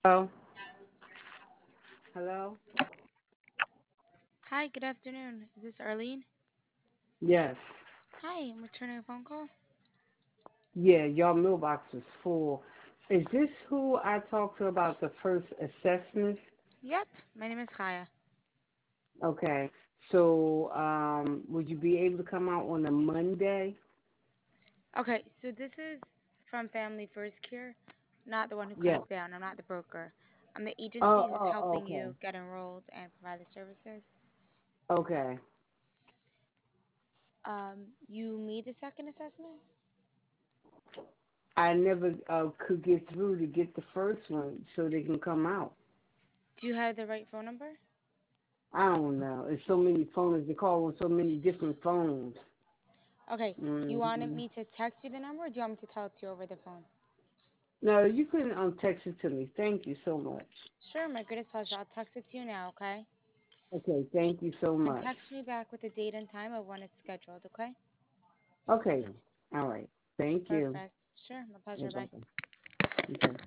Hello? Hello? Hi, good afternoon. Is this Arlene? Yes. Hi, I'm returning a phone call. Yeah, your mailbox is full. Is this who I talked to about the first assessment? Yep, my name is Kaya. Okay. So, would you be able to come out on a Monday? Okay, so this is from Family First Care, not the one who Yes. cuts down. I'm not the broker. I'm the Oh, agency who's oh, helping okay. you get enrolled and provide the services. Okay. You made the second assessment? I never could get through to get the first one so they can come out. Do you have the right phone number? I don't know. There's so many phones. They call on so many different phones. Okay, you wanted Hmm. me to text you the number or do you want me to tell it to you over the phone? No, you can text it to me. Thank you so much. Sure, my greatest pleasure. I'll text it to you now, okay? Okay, thank you so And much. text me back with the date and time of when it's scheduled, okay? Okay. All right. Thank you. Perfect. Sure, my pleasure. Bye. Bye-bye. Okay.